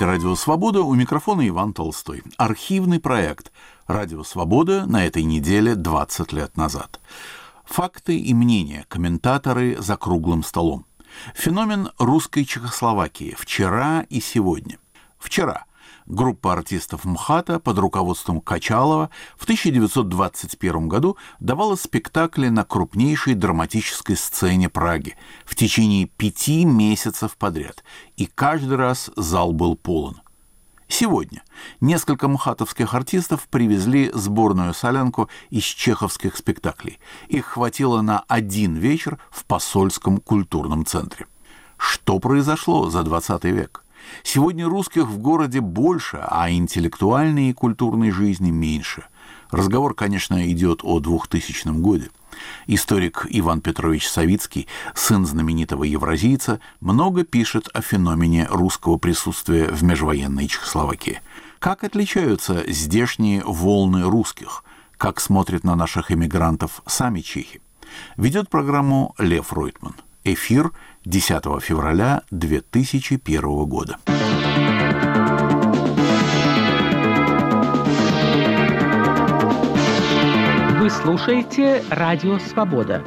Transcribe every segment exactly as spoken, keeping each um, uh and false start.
Это «Радио Свобода», у микрофона Иван Толстой. Архивный проект «Радио Свобода» на этой неделе двадцать лет назад. Факты и мнения, комментаторы за круглым столом. Феномен русской Чехословакии вчера и сегодня. Вчера группа артистов МХАТа под руководством Качалова в тысяча девятьсот двадцать первом году давала спектакли на крупнейшей драматической сцене Праги в течение пяти месяцев подряд, и каждый раз зал был полон. Сегодня несколько мхатовских артистов привезли сборную солянку из чеховских спектаклей. Их хватило на один вечер в посольском культурном центре. Что произошло за двадцатый век? Сегодня русских в городе больше, а интеллектуальной и культурной жизни меньше. Разговор, конечно, идет о двухтысячном годе. Историк Иван Петрович Савицкий, сын знаменитого евразийца, много пишет о феномене русского присутствия в межвоенной Чехословакии. Как отличаются здешние волны русских? Как смотрят на наших эмигрантов сами чехи? Ведет программу Лев Ройтман. Эфир десятого февраля две тысячи первого года. Вы слушаете «Радио Свобода».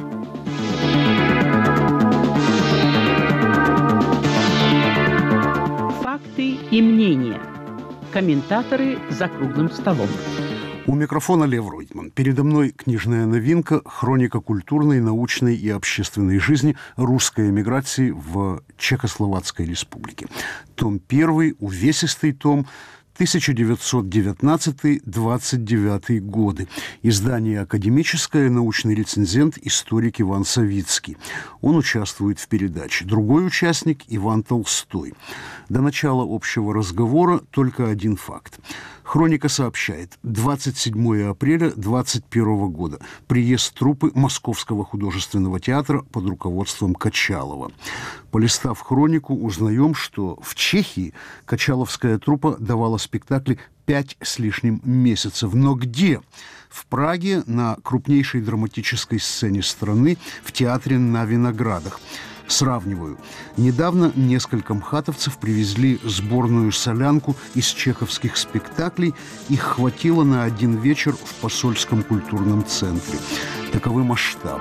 Факты и мнения. Комментаторы за круглым столом. У микрофона Лев Ройтман. Передо мной книжная новинка «Хроника культурной, научной и общественной жизни русской эмиграции в Чехословацкой республике». Том первый, увесистый том, тысяча девятьсот девятнадцатый — двадцать девятый годы. Издание академическое, научный рецензент, историк Иван Савицкий. Он участвует в передаче. Другой участник – Иван Толстой. До начала общего разговора только один факт. Хроника сообщает: двадцать седьмого апреля двадцать первого года. Приезд труппы Московского художественного театра под руководством Качалова. Полистав хронику, узнаем, что в Чехии качаловская труппа давала спектакли пять с лишним месяцев. Но где? В Праге, на крупнейшей драматической сцене страны, в театре на Виноградах. Сравниваю. Недавно несколько мхатовцев привезли сборную солянку из чеховских спектаклей. Их хватило на один вечер в посольском культурном центре. Таковы масштабы.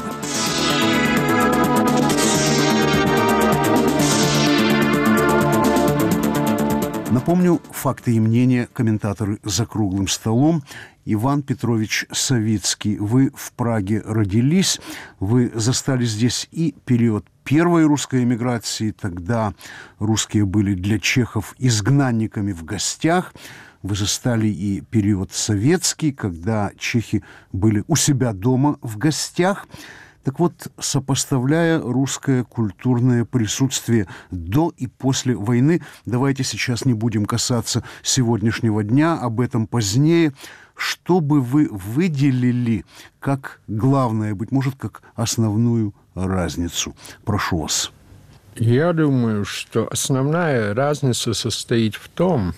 Напомню, факты и мнения, комментаторы за круглым столом. Иван Петрович Савицкий, вы в Праге родились, вы застали здесь и период первой русской эмиграции, тогда русские были для чехов изгнанниками в гостях. Вы застали и период советский, когда чехи были у себя дома в гостях. Так вот, сопоставляя русское культурное присутствие до и после войны, давайте сейчас не будем касаться сегодняшнего дня, об этом позднее. Что бы вы выделили как главное, быть может, как основную разницу? Прошу вас. Я думаю, что основная разница состоит в том,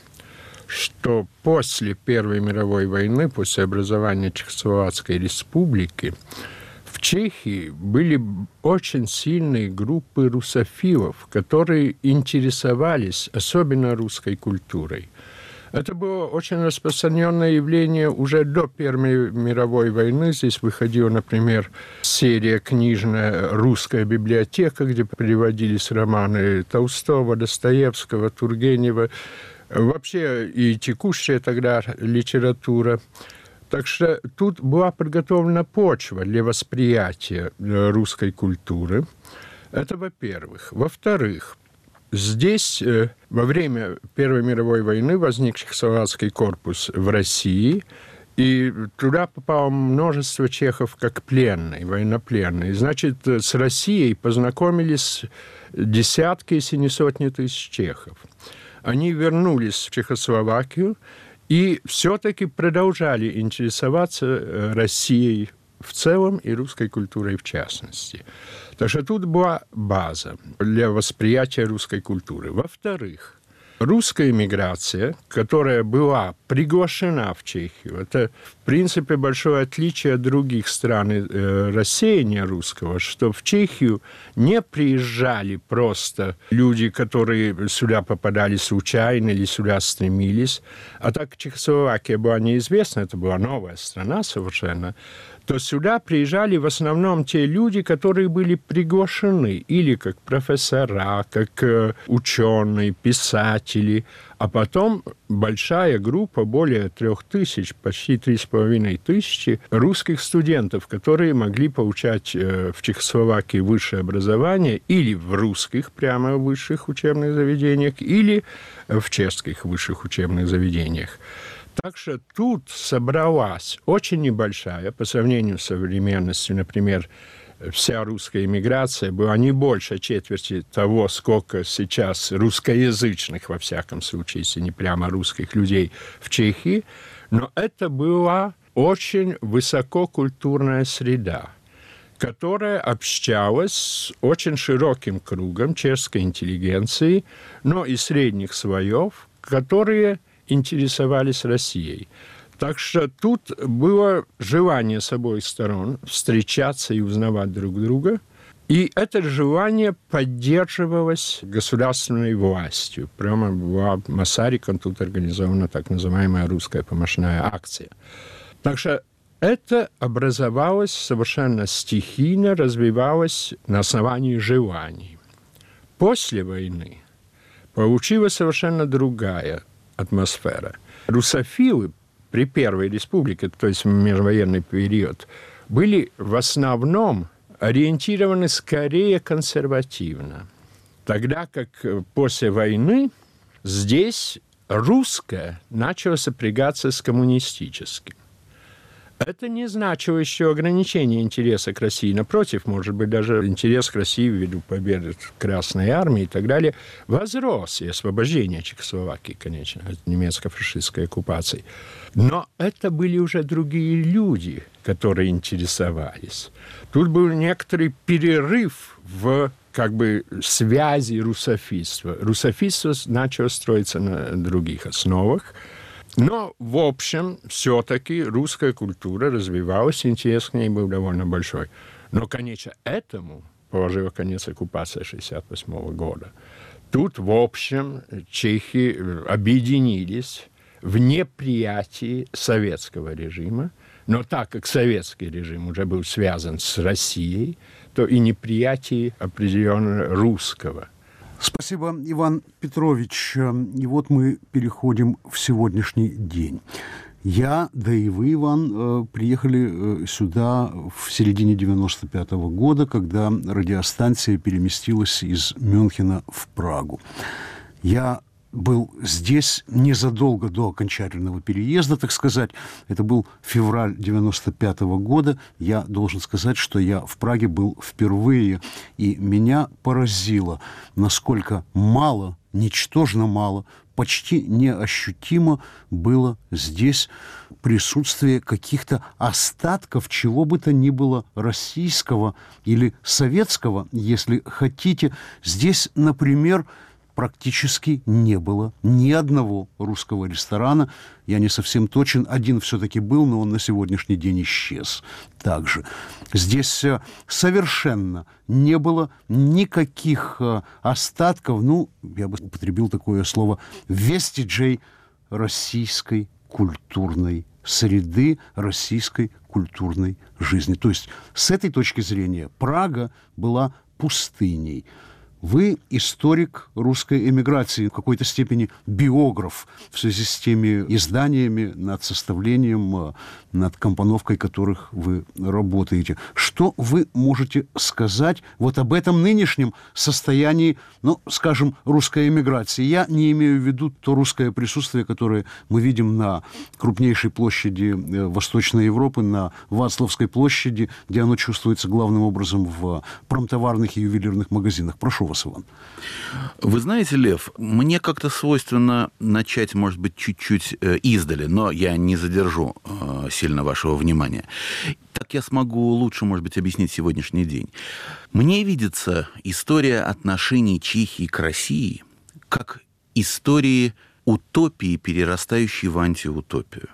что после Первой мировой войны, после образования Чехословацкой республики, в Чехии были очень сильные группы русофилов, которые интересовались особенно русской культурой. Это было очень распространенное явление уже до Первой мировой войны. Здесь выходила, например, серия книжная «Русская библиотека», где приводились романы Толстого, Достоевского, Тургенева, вообще и текущая тогда литература. Так что тут была подготовлена почва для восприятия русской культуры. Это во-первых. Во-вторых, здесь во время Первой мировой войны возник Чехословацкий корпус в России, и туда попало множество чехов как пленные, военнопленные. Значит, с Россией познакомились десятки, если не сотни тысяч чехов. Они вернулись в Чехословакию и все-таки продолжали интересоваться Россией в целом и русской культурой в частности. Так что тут была база для восприятия русской культуры. Во-вторых, Русская эмиграция, которая была приглашена в Чехию, это, в принципе, большое отличие от других стран э, рассеяния русского, что в Чехию не приезжали просто люди, которые сюда попадали случайно или сюда стремились, а так как Чехословакия была неизвестна, это была новая страна совершенно, то сюда приезжали в основном те люди, которые были приглашены или как профессора, как э, ученые, писатели, а потом большая группа, более трех тысяч, почти три с половиной тысячи русских студентов, которые могли получать э, в Чехословакии высшее образование или в русских прямо высших учебных заведениях, или в чешских высших учебных заведениях. Так что тут собралась очень небольшая, по сравнению с современностью, например, вся русская эмиграция была не больше четверти того, сколько сейчас русскоязычных, во всяком случае, если не прямо русских людей в Чехии, но это была очень высококультурная среда, которая общалась с очень широким кругом чешской интеллигенции, но и средних слоев, которые интересовались Россией. Так что тут было желание с обоих сторон встречаться и узнавать друг друга. И это желание поддерживалось государственной властью. Прямо была Масариком тут организована так называемая русская помощная акция. Так что это образовалось совершенно стихийно, развивалось на основании желаний. После войны получилась совершенно другая атмосфера. Русофилы при Первой Республике, то есть в межвоенный период, были в основном ориентированы скорее консервативно. Тогда как после войны здесь русское начало сопрягаться с коммунистическим. Это не значило еще ограничение интереса к России. Напротив, может быть, даже интерес к России ввиду победы Красной Армии и так далее возрос, и освобождение Чехословакии, конечно, от немецко-фашистской оккупации. Но это были уже другие люди, которые интересовались. Тут был некоторый перерыв в как бы связи русофильства. Русофильство начало строиться на других основах. Но, в общем, все-таки русская культура развивалась, интерес к ней был довольно большой. Но, конечно, этому положила конец оккупация шестьдесят восьмого года. Тут, в общем, чехи объединились в неприятии советского режима, но так как советский режим уже был связан с Россией, то и неприятие определенно русского. Спасибо, Иван Петрович. И вот мы переходим в сегодняшний день. Я, да и вы, Иван, приехали сюда в середине девяносто пятого года, когда радиостанция переместилась из Мюнхена в Прагу. Я был здесь незадолго до окончательного переезда, так сказать. Это был февраль девяносто пятого года. Я должен сказать, что я в Праге был впервые, и меня поразило, насколько мало, ничтожно мало, почти неощутимо было здесь присутствие каких-то остатков чего бы то ни было российского или советского, если хотите. Здесь, например, практически не было ни одного русского ресторана. Я не совсем точен. Один все-таки был, но он на сегодняшний день исчез. Также здесь совершенно не было никаких остатков, ну, я бы употребил такое слово, вестиджей российской культурной среды, российской культурной жизни. То есть с этой точки зрения Прага была пустыней. Вы историк русской эмиграции, в какой-то степени биограф в связи с теми изданиями, над составлением, над компоновкой которых вы работаете. Что вы можете сказать вот об этом нынешнем состоянии, ну, скажем, русской эмиграции? Я не имею в виду то русское присутствие, которое мы видим на крупнейшей площади Восточной Европы, на Вацлавской площади, где оно чувствуется главным образом в промтоварных и ювелирных магазинах. Прошу вас, Иван. Вы знаете, Лев, мне как-то свойственно начать, может быть, чуть-чуть издали, но я не задержу сильно вашего внимания. Так я смогу лучше, может быть, объяснить сегодняшний день. Мне видится история отношений Чехии к России как истории утопии, перерастающей в антиутопию.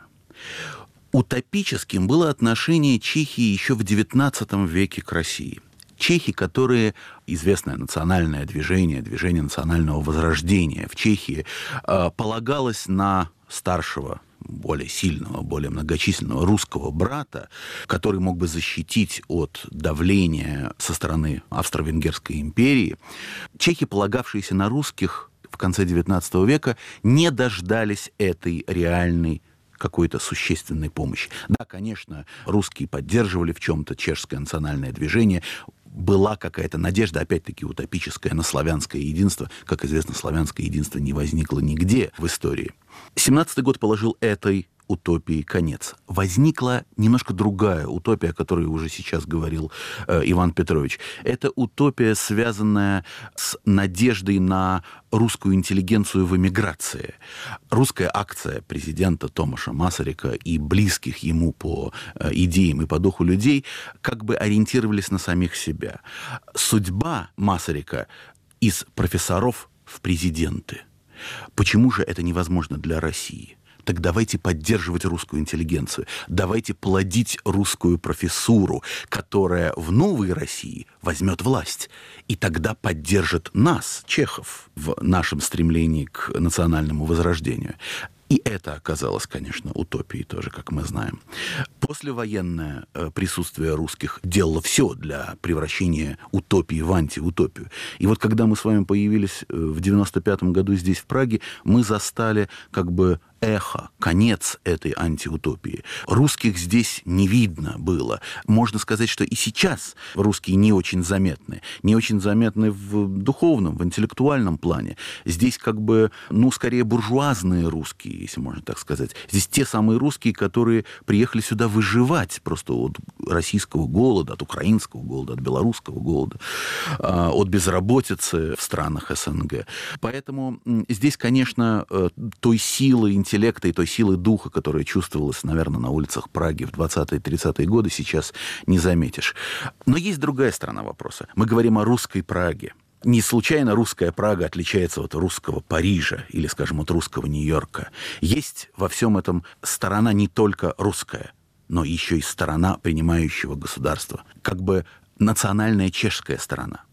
Утопическим было отношение Чехии еще в девятнадцатом веке к России. Чехи, которые, известное национальное движение, движение национального возрождения в Чехии, полагалось на старшего, более сильного, более многочисленного русского брата, который мог бы защитить от давления со стороны Австро-Венгерской империи. Чехи, полагавшиеся на русских в конце девятнадцатого века, не дождались этой реальной какой-то существенной помощи. Да, конечно, русские поддерживали в чем-то чешское национальное движение, была какая-то надежда, опять-таки, утопическая на славянское единство. Как известно, славянское единство не возникло нигде в истории. семнадцатый год положил этой утопии конец. Возникла немножко другая утопия, о которой уже сейчас говорил э, Иван Петрович. Это утопия, связанная с надеждой на русскую интеллигенцию в эмиграции. Русская акция президента Томаша Масарика и близких ему по э, идеям и по духу людей как бы ориентировались на самих себя. Судьба Масарика из профессоров в президенты. Почему же это невозможно для России? Так давайте поддерживать русскую интеллигенцию, давайте плодить русскую профессуру, которая в новой России возьмет власть, и тогда поддержит нас, чехов, в нашем стремлении к национальному возрождению. И это оказалось, конечно, утопией тоже, как мы знаем. Послевоенное присутствие русских делало все для превращения утопии в антиутопию. И вот когда мы с вами появились в девяносто пятом году здесь, в Праге, мы застали как бы эхо, конец этой антиутопии. Русских здесь не видно было. Можно сказать, что и сейчас русские не очень заметны. Не очень заметны в духовном, в интеллектуальном плане. Здесь как бы, ну, скорее буржуазные русские, если можно так сказать. Здесь те самые русские, которые приехали сюда выживать просто от российского голода, от украинского голода, от белорусского голода, от безработицы в странах СНГ. Поэтому здесь, конечно, той силы интеллекта, интеллекта и той силы духа, которая чувствовалась, наверное, на улицах Праги в двадцатые-тридцатые годы, сейчас не заметишь. Но есть другая сторона вопроса. Мы говорим о русской Праге. Не случайно русская Прага отличается от русского Парижа или, скажем, от русского Нью-Йорка. Есть во всем этом сторона не только русская, но еще и сторона принимающего государства. Как бы национальная чешская сторона.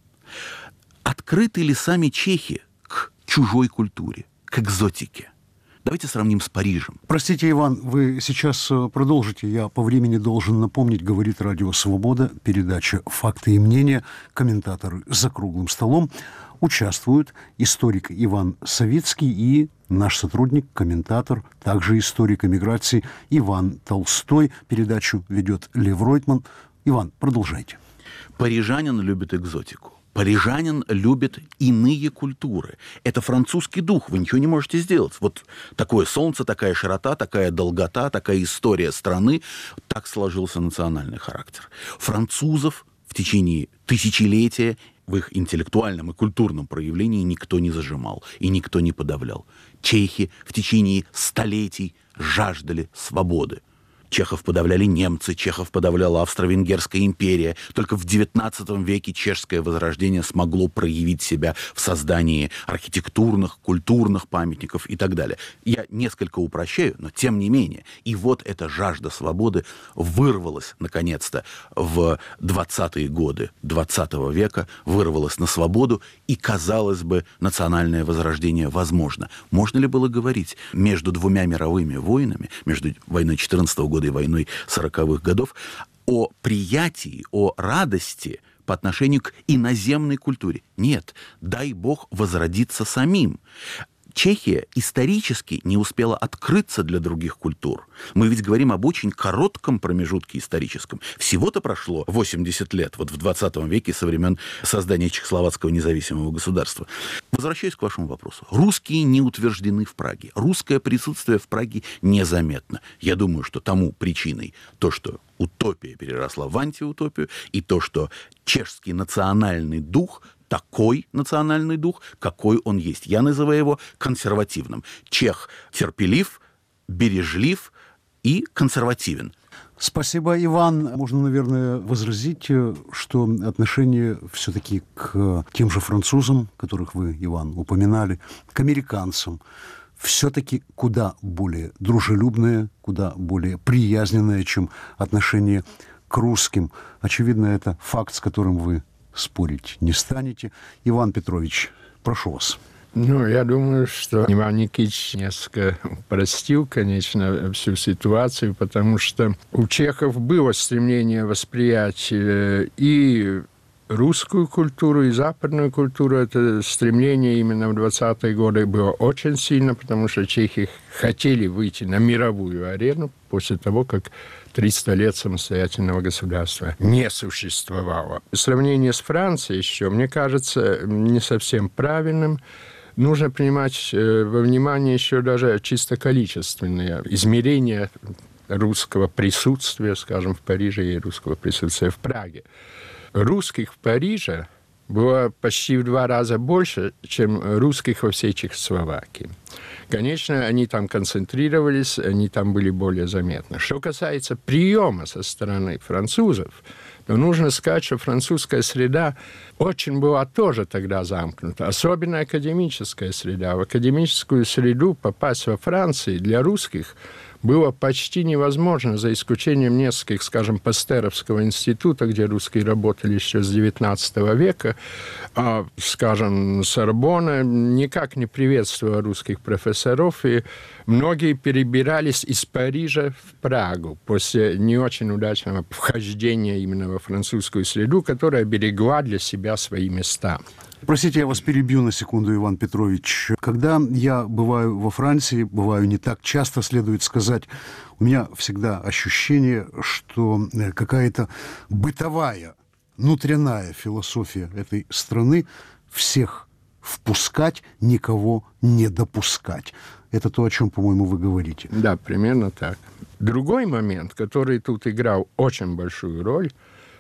Открыты ли сами чехи к чужой культуре, к экзотике? Давайте сравним с Парижем. Простите, Иван, вы сейчас продолжите. Я по времени должен напомнить, говорит Радио Свобода, передача «Факты и мнения». Комментаторы за круглым столом. Участвуют историк Иван Савицкий и наш сотрудник, комментатор, также историк эмиграции Иван Толстой. Передачу ведет Лев Ройтман. Иван, продолжайте. Парижанин любит экзотику. Парижанин любит иные культуры. Это французский дух, вы ничего не можете сделать. Вот такое солнце, такая широта, такая долгота, такая история страны. Так сложился национальный характер. Французов в течение тысячелетия в их интеллектуальном и культурном проявлении никто не зажимал и никто не подавлял. Чехи в течение столетий жаждали свободы. Чехов подавляли немцы, Чехов подавляла Австро-Венгерская империя. Только в девятнадцатом веке чешское возрождение смогло проявить себя в создании архитектурных, культурных памятников и так далее. Я несколько упрощаю, но тем не менее. И вот эта жажда свободы вырвалась, наконец-то, в двадцатые годы двадцатого века, вырвалась на свободу, и, казалось бы, национальное возрождение возможно. Можно ли было говорить между двумя мировыми войнами, между войной четырнадцатого года и войной сороковых годов, о приятии, о радости по отношению к иноземной культуре? Нет, дай бог возродиться самим. Чехия исторически не успела открыться для других культур. Мы ведь говорим об очень коротком промежутке историческом. Всего-то прошло восемьдесят лет, вот в двадцатом веке, со времен создания Чехословацкого независимого государства. Возвращаюсь к вашему вопросу. Русские не утверждены в Праге. Русское присутствие в Праге незаметно. Я думаю, что тому причиной то, что утопия переросла в антиутопию, и то, что чешский национальный дух такой национальный дух, какой он есть. Я называю его консервативным. Чех терпелив, бережлив и консервативен. Спасибо, Иван. Можно, наверное, возразить, что отношение все-таки к тем же французам, которых вы, Иван, упоминали, к американцам, все-таки куда более дружелюбное, куда более приязненное, чем отношение к русским. Очевидно, это факт, с которым вы спорить не станете. Иван Петрович, прошу вас. Ну, я думаю, что Иван Никитич несколько упростил, конечно, всю ситуацию, потому что у чехов было стремление восприять и русскую культуру, и западную культуру. Это стремление именно в двадцатые годы было очень сильно, потому что чехи хотели выйти на мировую арену после того, как триста лет самостоятельного государства не существовало. Сравнение с Францией еще, мне кажется, не совсем правильным. Нужно принимать во внимание еще даже чисто количественные измерения русского присутствия, скажем, в Париже и русского присутствия в Праге. Русских в Париже было почти в два раза больше, чем русских во всей Чехословакии. Конечно, они там концентрировались, они там были более заметны. Что касается приема со стороны французов, то нужно сказать, что французская среда очень была тоже тогда замкнута, особенно академическая среда. В академическую среду попасть во Франции для русских было почти невозможно, за исключением нескольких, скажем, Пастеровского института, где русские работали еще с девятнадцатого века, а, скажем, Сорбонна никак не приветствовала русских профессоров, и многие перебирались из Парижа в Прагу после не очень удачного вхождения именно во французскую среду, которая берегла для себя свои места. Простите, я вас перебью на секунду, Иван Петрович. Когда я бываю во Франции, бываю не так часто, следует сказать, у меня всегда ощущение, что какая-то бытовая, внутренняя философия этой страны всех впускать, никого не допускать. Это то, о чем, по-моему, вы говорите. Да, примерно так. Другой момент, который тут играл очень большую роль,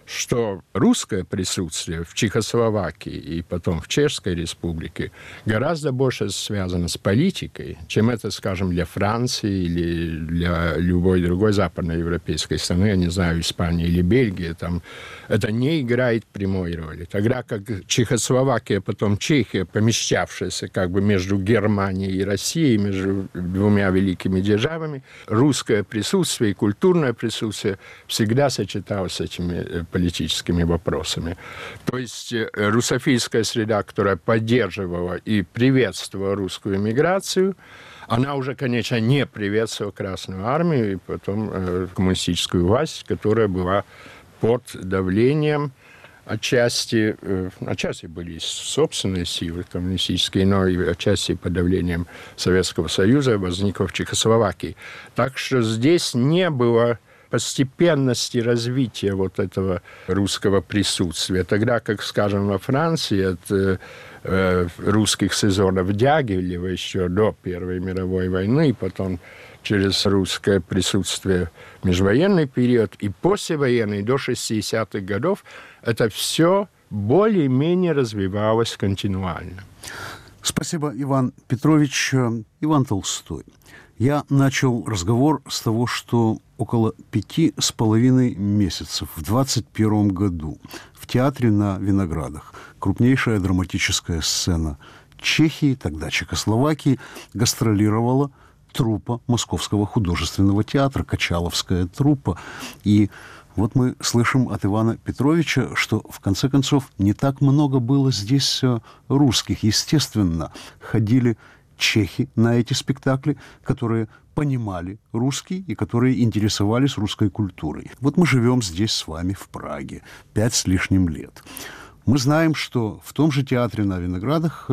что русское присутствие в Чехословакии и потом в Чешской Республике гораздо больше связано с политикой, чем это, скажем, для Франции или для любой другой западноевропейской страны, я не знаю, Испании или Бельгии, там это не играет прямой роли. Тогда как Чехословакия, потом Чехия, помещавшаяся как бы между Германией и Россией, между двумя великими державами, русское присутствие и культурное присутствие всегда сочеталось с этими политическими вопросами. То есть русофильская среда, которая поддерживала и приветствовала русскую эмиграцию, она уже, конечно, не приветствовала Красную армию и потом э, коммунистическую власть, которая была под давлением отчасти, э, отчасти были собственные силы коммунистические, но и отчасти под давлением Советского Союза, возникла в Чехословакии. Так что здесь не было постепенности развития вот этого русского присутствия. Тогда, как, скажем, во Франции от э, русских сезонов Дягилева еще до Первой мировой войны, потом через русское присутствие в межвоенный период и послевоенный до шестидесятых годов, это все более-менее развивалось континуально. Спасибо, Иван Петрович. Иван Толстой. Я начал разговор с того, что около пяти с половиной месяцев в двадцать первом году в театре на Виноградах, крупнейшая драматическая сцена Чехии, тогда Чехословакии, гастролировала труппа Московского художественного театра, Качаловская труппа. И вот мы слышим от Ивана Петровича, что, в конце концов, не так много было здесь русских. Естественно, ходили чехи на эти спектакли, которые понимали русский и которые интересовались русской культурой. Вот мы живем здесь с вами в Праге пять с лишним лет. Мы знаем, что в том же театре на Виноградах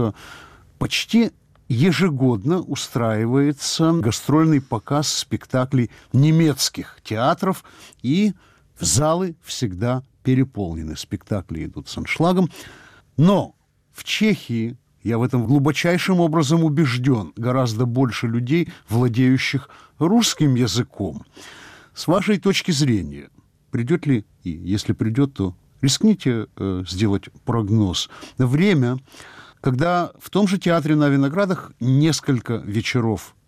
почти ежегодно устраивается гастрольный показ спектаклей немецких театров, и залы всегда переполнены. Спектакли идут с аншлагом. Но в Чехии, я в этом глубочайшим образом убежден, гораздо больше людей, владеющих русским языком. С вашей точки зрения, придет ли, и если придет, то рискните э, сделать прогноз, время, когда в том же театре на Виноградах несколько вечеров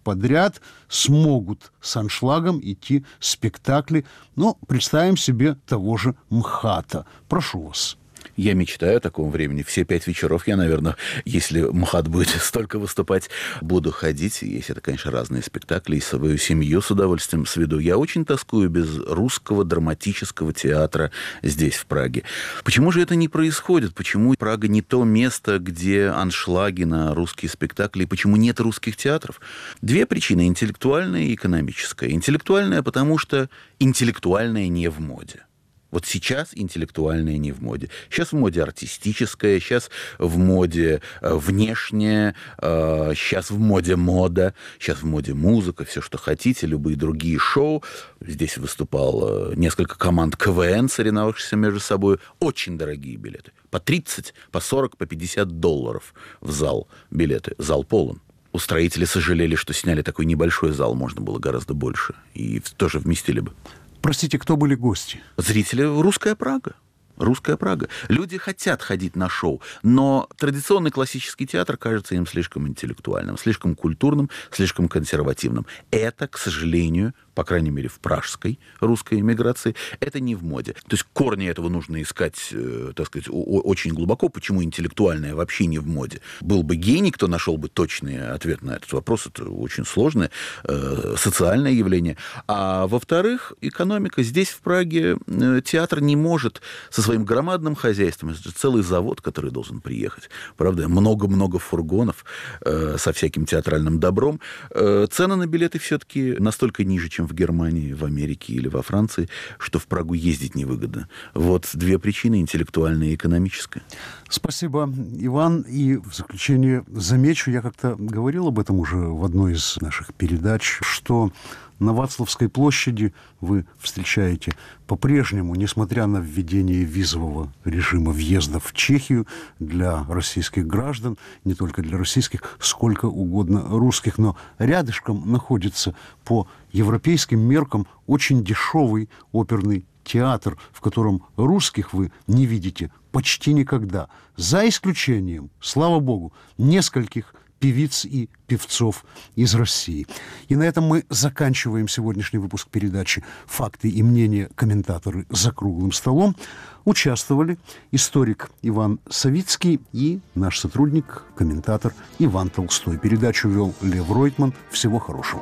подряд смогут с аншлагом идти спектакли. Ну, представим себе того же МХАТа. Прошу вас. Я мечтаю о таком времени. Все пять вечеров я, наверное, если МХАТ будет столько выступать, буду ходить. Если это, конечно, разные спектакли, и свою семью с удовольствием сведу. Я очень тоскую без русского драматического театра здесь, в Праге. Почему же это не происходит? Почему Прага не то место, где аншлаги на русские спектакли? Почему нет русских театров? Две причины: интеллектуальная и экономическая. Интеллектуальная, потому что интеллектуальная не в моде. Вот сейчас интеллектуальное не в моде. Сейчас в моде артистическое, сейчас в моде внешнее, сейчас в моде мода, сейчас в моде музыка, все, что хотите, любые другие шоу. Здесь выступало несколько команд КВН, соревновавшихся между собой. Очень дорогие билеты. По тридцать, по сорок, по пятьдесят долларов в зал билеты. Зал полон. Устроители сожалели, что сняли такой небольшой зал, можно было гораздо больше. И тоже вместили бы. Простите, кто были гости? Зрители «Русская Прага». «Русская Прага». Люди хотят ходить на шоу, но традиционный классический театр кажется им слишком интеллектуальным, слишком культурным, слишком консервативным. Это, к сожалению, по крайней мере, в пражской русской эмиграции, это не в моде. То есть корни этого нужно искать, э, так сказать, о- очень глубоко. Почему интеллектуальное вообще не в моде? Был бы гений, кто нашел бы точный ответ на этот вопрос. Это очень сложное э, социальное явление. А во-вторых, экономика. Здесь, в Праге, э, театр не может со своим громадным хозяйством, это же целый завод, который должен приехать. Правда, много-много фургонов э, со всяким театральным добром. Э, цены на билеты все-таки настолько ниже, чем в Германии, в Америке или во Франции, что в Прагу ездить невыгодно. Вот две причины: интеллектуальная и экономическая. Спасибо, Иван. И в заключение замечу, я как-то говорил об этом уже в одной из наших передач, что на Вацлавской площади вы встречаете по-прежнему, несмотря на введение визового режима въезда в Чехию для российских граждан, не только для российских, сколько угодно русских, но рядышком находится по европейским меркам очень дешевый оперный театр, в котором русских вы не видите почти никогда, за исключением, слава богу, нескольких певиц и певцов из России. И на этом мы заканчиваем сегодняшний выпуск передачи «Факты и мнения. Комментаторы за круглым столом». Участвовали историк Иван Савицкий и наш сотрудник, комментатор Иван Толстой. Передачу вел Лев Ройтман. Всего хорошего.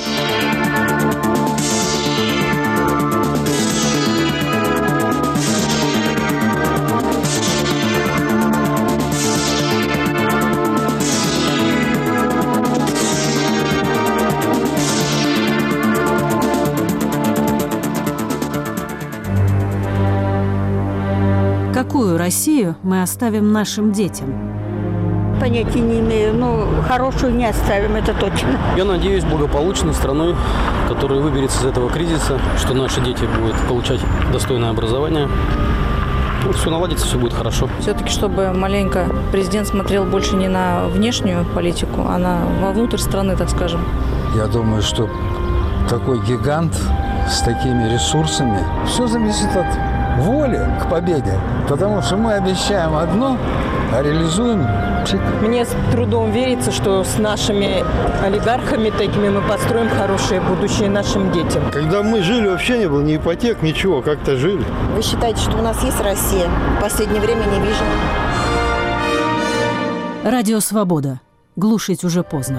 Какую Россию мы оставим нашим детям? Понятия не имею, но хорошую не оставим, это точно. Я надеюсь, благополучной страной, которая выберется из этого кризиса, что наши дети будут получать достойное образование. Ну, все наладится, все будет хорошо. Все-таки, чтобы маленько президент смотрел больше не на внешнюю политику, а на вовнутрь страны, так скажем. Я думаю, что такой гигант с такими ресурсами, все зависит от воли к победе. Потому что мы обещаем одно, а реализуем чик. Мне с трудом верится, что с нашими олигархами такими мы построим хорошее будущее нашим детям. Когда мы жили, вообще не было ни ипотек, ничего, как-то жили. Вы считаете, что у нас есть Россия? В последнее время не вижу. Радио «Свобода». Глушить уже поздно.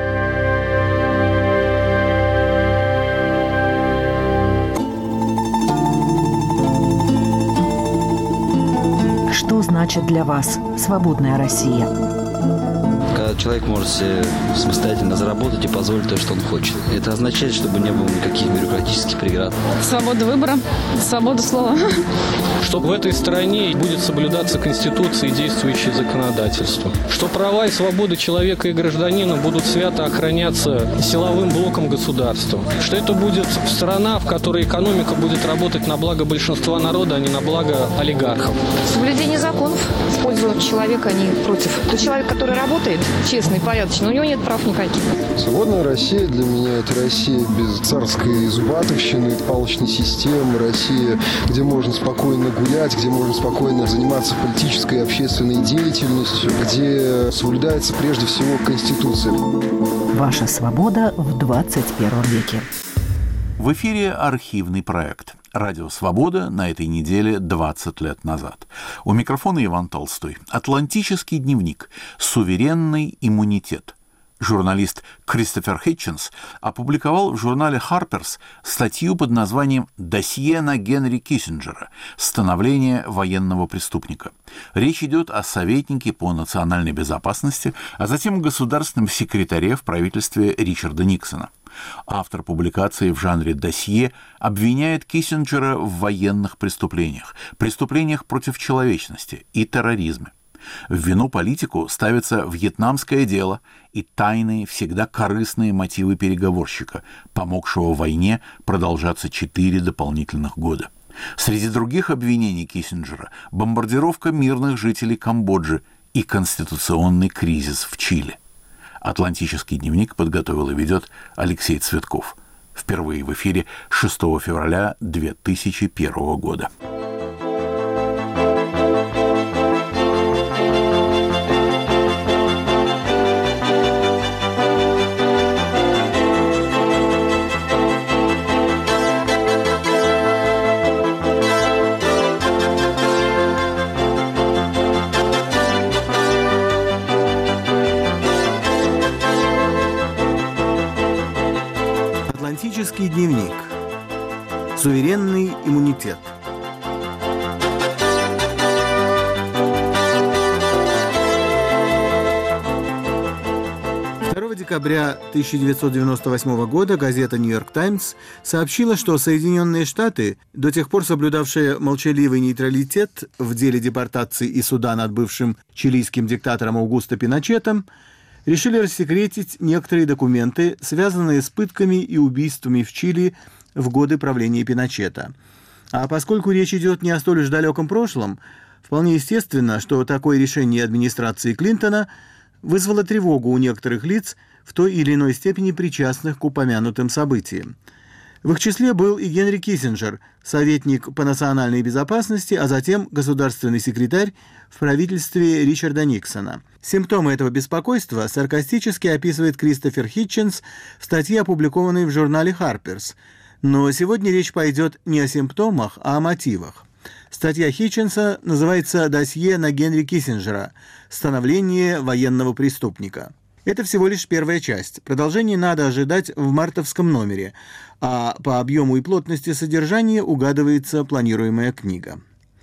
Что значит для вас свободная Россия? Когда человек может себе самостоятельно заработать и позволить то, что он хочет. Это означает, чтобы не было никаких бюрократических преград. Свобода выбора, свобода слова. Чтобы в этой стране будет соблюдаться Конституция и действующее законодательство. Что права и свободы человека и гражданина будут свято охраняться силовым блоком государства. Что это будет страна, в которой экономика будет работать на благо большинства народа, а не на благо олигархов. Соблюдение законов в пользу человека, а не против. Тот человек, который работает, честный, порядочный. У него нет прав никаких. Свободная Россия для меня – это Россия без царской зубатовщины, палочной системы, Россия, где можно спокойно гулять, где можно спокойно заниматься политической и общественной деятельностью, где соблюдается прежде всего Конституция. Ваша свобода в двадцать первом веке. В эфире архивный проект «Радио Свобода» на этой неделе двадцать лет назад. У микрофона Иван Толстой. «Атлантический дневник. Суверенный иммунитет». Журналист Кристофер Хитченс опубликовал в журнале Harper's статью под названием «Досье на Генри Киссинджера. Становление военного преступника». Речь идет о советнике по национальной безопасности, а затем государственном секретаре в правительстве Ричарда Никсона. Автор публикации в жанре досье обвиняет Киссинджера в военных преступлениях, преступлениях против человечности и терроризме. В вину политику ставится вьетнамское дело и тайные, всегда корыстные мотивы переговорщика, помогшего войне продолжаться четыре дополнительных года. Среди других обвинений Киссинджера – бомбардировка мирных жителей Камбоджи и конституционный кризис в Чили. «Атлантический дневник» подготовил и ведет Алексей Цветков. Впервые в эфире шестого февраля две тысячи первого года. Атлантический дневник. Суверенный иммунитет. второго декабря тысяча девятьсот девяносто восьмого года газета «Нью-Йорк Таймс» сообщила, что Соединенные Штаты, до тех пор соблюдавшие молчаливый нейтралитет в деле депортации и суда над бывшим чилийским диктатором Аугусто Пиночетом, решили рассекретить некоторые документы, связанные с пытками и убийствами в Чили в годы правления Пиночета. А поскольку речь идет не о столь уж далеком прошлом, вполне естественно, что такое решение администрации Клинтона вызвало тревогу у некоторых лиц, в той или иной степени причастных к упомянутым событиям. В их числе был и Генри Киссинджер, советник по национальной безопасности, а затем государственный секретарь в правительстве Ричарда Никсона. Симптомы этого беспокойства саркастически описывает Кристофер Хитченс в статье, опубликованной в журнале Harper's. Но сегодня речь пойдет не о симптомах, а о мотивах. Статья Хитченса называется «Досье на Генри Киссинджера. Становление военного преступника». Это всего лишь первая часть. Продолжение надо ожидать в мартовском номере, а по объему и плотности содержания угадывается планируемая книга.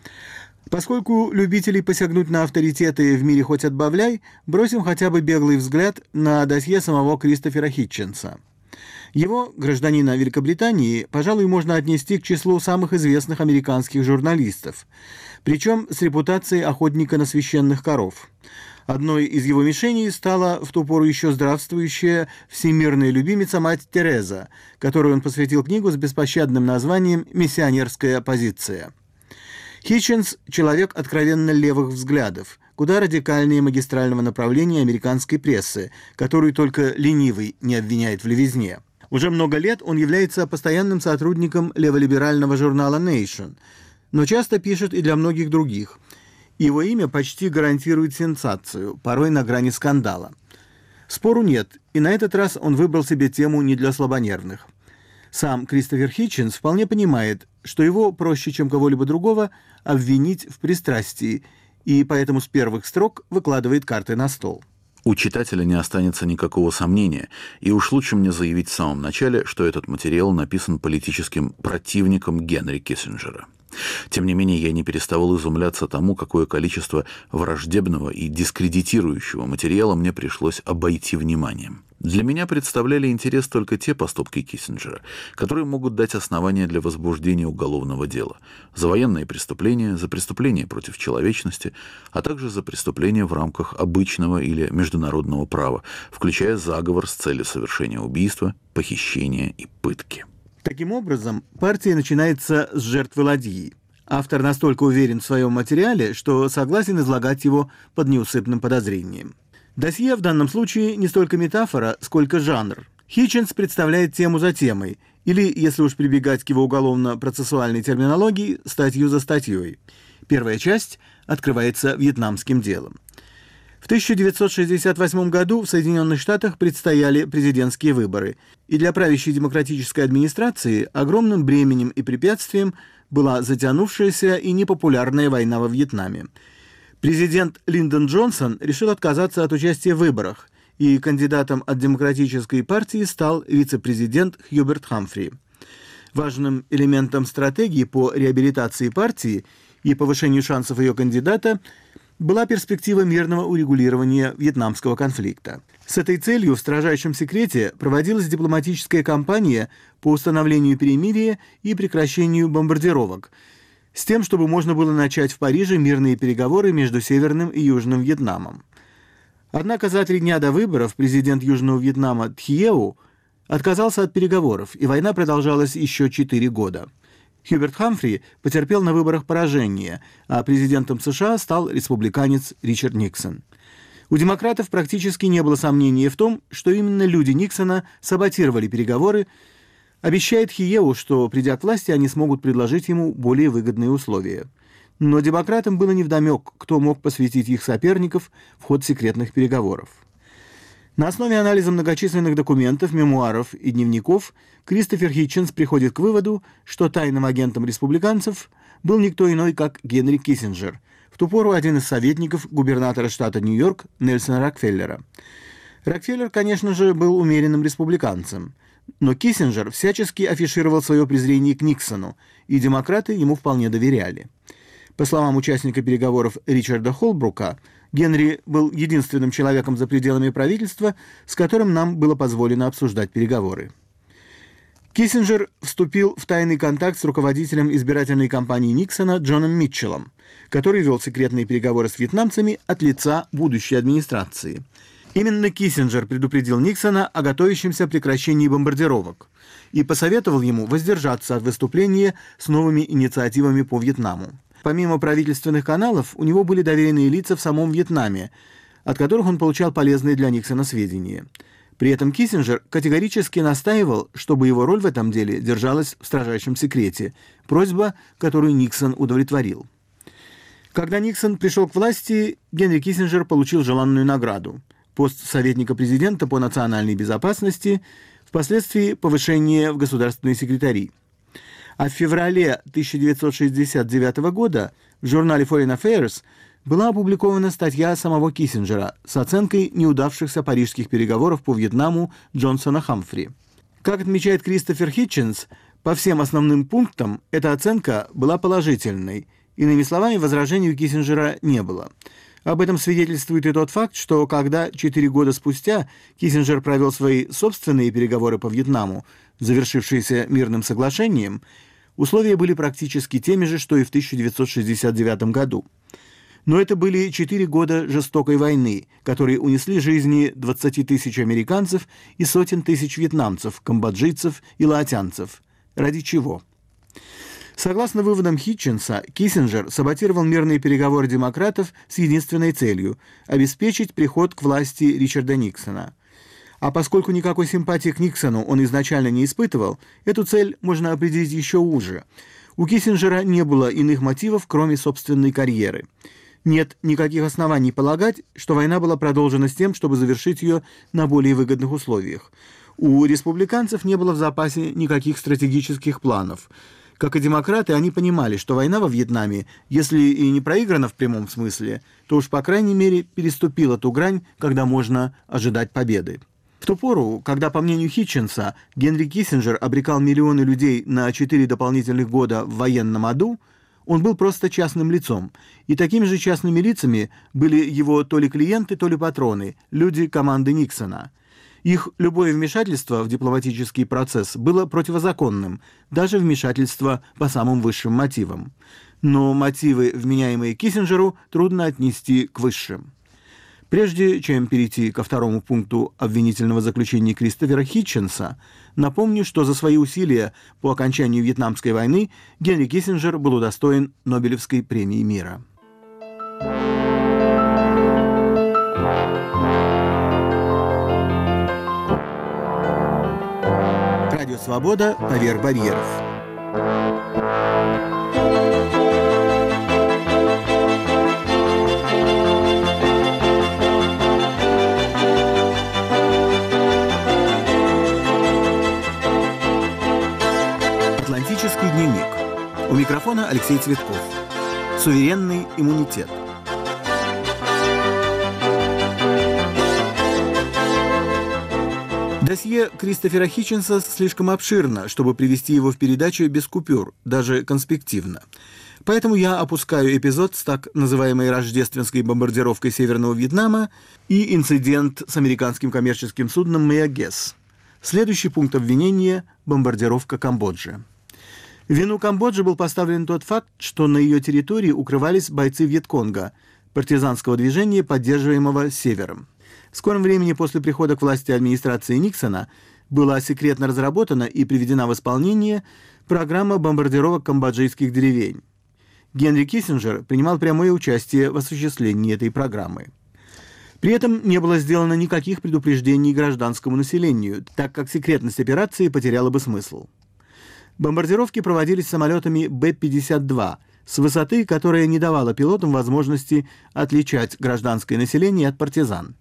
Поскольку любителей посягнуть на авторитеты в мире хоть отбавляй, бросим хотя бы беглый взгляд на досье самого Кристофера Хитченса. Его, гражданина Великобритании, пожалуй, можно отнести к числу самых известных американских журналистов, причем с репутацией охотника на священных коров. Одной из его мишеней стала в ту пору еще здравствующая всемирная любимица мать Тереза, которой он посвятил книгу с беспощадным названием «Миссионерская оппозиция». Хитченс – человек откровенно левых взглядов, куда радикальнее магистрального направления американской прессы, которую только ленивый не обвиняет в левизне. Уже много лет он является постоянным сотрудником леволиберального журнала Nation, но часто пишет и для многих других. Его имя почти гарантирует сенсацию, порой на грани скандала. Спору нет, и на этот раз он выбрал себе тему не для слабонервных. Сам Кристофер Хитченс вполне понимает, что его проще, чем кого-либо другого, обвинить в пристрастии, и поэтому с первых строк выкладывает карты на стол. У читателя не останется никакого сомнения, и уж лучше мне заявить в самом начале, что этот материал написан политическим противником Генри Киссинджера. Тем не менее, я не переставал изумляться тому, какое количество враждебного и дискредитирующего материала мне пришлось обойти вниманием. Для меня представляли интерес только те поступки Киссинджера, которые могут дать основания для возбуждения уголовного дела за военные преступления, за преступления против человечности, а также за преступления в рамках обычного или международного права, включая заговор с целью совершения убийства, похищения и пытки. Таким образом, партия начинается с жертвы ладьи. Автор настолько уверен в своем материале, что согласен излагать его под неусыпным подозрением. Досье в данном случае не столько метафора, сколько жанр. Хитченс представляет тему за темой, или, если уж прибегать к его уголовно-процессуальной терминологии, статью за статьей. Первая часть открывается вьетнамским делом. В тысяча девятьсот шестьдесят восьмом году в Соединенных Штатах предстояли президентские выборы, и для правящей демократической администрации огромным бременем и препятствием была затянувшаяся и непопулярная война во Вьетнаме. Президент Линдон Джонсон решил отказаться от участия в выборах, и кандидатом от Демократической партии стал вице-президент Хьюберт Хамфри. Важным элементом стратегии по реабилитации партии и повышению шансов ее кандидата была перспектива мирного урегулирования вьетнамского конфликта. С этой целью в строжайшем секрете проводилась дипломатическая кампания по установлению перемирия и прекращению бомбардировок, с тем, чтобы можно было начать в Париже мирные переговоры между Северным и Южным Вьетнамом. Однако за три дня до выборов президент Южного Вьетнама Тхиеу отказался от переговоров, и война продолжалась еще четыре года. Хьюберт Хамфри потерпел на выборах поражение, а президентом США стал республиканец Ричард Никсон. У демократов практически не было сомнения в том, что именно люди Никсона саботировали переговоры, обещая Тхиеу, что, придя к власти, они смогут предложить ему более выгодные условия. Но демократам было невдомек, кто мог посвятить их соперников в ход секретных переговоров. На основе анализа многочисленных документов, мемуаров и дневников Кристофер Хитченс приходит к выводу, что тайным агентом республиканцев был никто иной, как Генри Киссинджер, в ту пору один из советников губернатора штата Нью-Йорк Нельсона Рокфеллера. Рокфеллер, конечно же, был умеренным республиканцем, но Киссинджер всячески афишировал свое презрение к Никсону, и демократы ему вполне доверяли. По словам участника переговоров Ричарда Холбрука, Генри был единственным человеком за пределами правительства, с которым нам было позволено обсуждать переговоры. Киссинджер вступил в тайный контакт с руководителем избирательной кампании Никсона Джоном Митчеллом, который вел секретные переговоры с вьетнамцами от лица будущей администрации. Именно Киссинджер предупредил Никсона о готовящемся прекращении бомбардировок и посоветовал ему воздержаться от выступления с новыми инициативами по Вьетнаму. Помимо правительственных каналов, у него были доверенные лица в самом Вьетнаме, от которых он получал полезные для Никсона сведения. При этом Киссинджер категорически настаивал, чтобы его роль в этом деле держалась в строжайшем секрете, просьба, которую Никсон удовлетворил. Когда Никсон пришел к власти, Генри Киссинджер получил желанную награду – пост советника президента по национальной безопасности, впоследствии повышение в государственные секретари. А в феврале тысяча девятьсот шестьдесят девятого года в журнале Foreign Affairs была опубликована статья самого Киссинджера с оценкой неудавшихся парижских переговоров по Вьетнаму Джонсона Хамфри. Как отмечает Кристофер Хитченс, по всем основным пунктам эта оценка была положительной. Иными словами, возражений у Киссинджера не было. Об этом свидетельствует и тот факт, что когда четыре года спустя Киссинджер провел свои собственные переговоры по Вьетнаму, завершившиеся мирным соглашением, условия были практически теми же, что и в тысяча девятьсот шестьдесят девятом году. Но это были четыре года жестокой войны, которые унесли жизни двадцати тысяч американцев и сотен тысяч вьетнамцев, камбоджийцев и лаотянцев. Ради чего? Согласно выводам Хитченса, Киссинджер саботировал мирные переговоры демократов с единственной целью – обеспечить приход к власти Ричарда Никсона. А поскольку никакой симпатии к Никсону он изначально не испытывал, эту цель можно определить еще уже. У Киссинджера не было иных мотивов, кроме собственной карьеры. Нет никаких оснований полагать, что война была продолжена с тем, чтобы завершить ее на более выгодных условиях. У республиканцев не было в запасе никаких стратегических планов. Как и демократы, они понимали, что война во Вьетнаме, если и не проиграна в прямом смысле, то уж по крайней мере переступила ту грань, когда можно ожидать победы. В ту пору, когда, по мнению Хитченса, Генри Киссинджер обрекал миллионы людей на четыре дополнительных года в военном аду, он был просто частным лицом, и такими же частными лицами были его то ли клиенты, то ли патроны, люди команды Никсона. Их любое вмешательство в дипломатический процесс было противозаконным, даже вмешательство по самым высшим мотивам. Но мотивы, вменяемые Киссинджеру, трудно отнести к высшим. Прежде чем перейти ко второму пункту обвинительного заключения Кристофера Хитченса, напомню, что за свои усилия по окончанию Вьетнамской войны Генри Киссинджер был удостоен Нобелевской премии мира. Радио «Свобода. Поверх барьеров». Атлантический дневник. У микрофона Алексей Цветков. Суверенный иммунитет. Досье Кристофера Хитченса слишком обширно, чтобы привести его в передачу без купюр, даже конспективно. Поэтому я опускаю эпизод с так называемой рождественской бомбардировкой Северного Вьетнама и инцидент с американским коммерческим судном «Мэягес». Следующий пункт обвинения – бомбардировка Камбоджи. В вину Камбоджи был поставлен тот факт, что на ее территории укрывались бойцы Вьетконга, партизанского движения, поддерживаемого Севером. В скором времени после прихода к власти администрации Никсона была секретно разработана и приведена в исполнение программа бомбардировок камбоджийских деревень. Генри Киссинджер принимал прямое участие в осуществлении этой программы. При этом не было сделано никаких предупреждений гражданскому населению, так как секретность операции потеряла бы смысл. Бомбардировки проводились самолетами Бэ пятьдесят два с высоты, которая не давала пилотам возможности отличать гражданское население от партизан.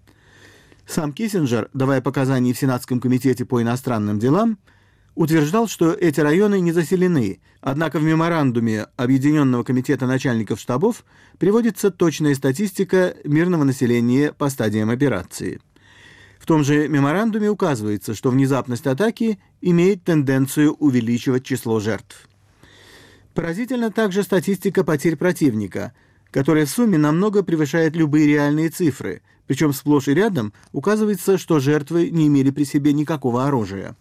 Сам Киссинджер, давая показания в Сенатском комитете по иностранным делам, утверждал, что эти районы не заселены, однако в меморандуме Объединенного комитета начальников штабов приводится точная статистика мирного населения по стадиям операции. В том же меморандуме указывается, что внезапность атаки имеет тенденцию увеличивать число жертв. Поразительна также статистика потерь противника, которая в сумме намного превышает любые реальные цифры, причем сплошь и рядом указывается, что жертвы не имели при себе никакого оружия.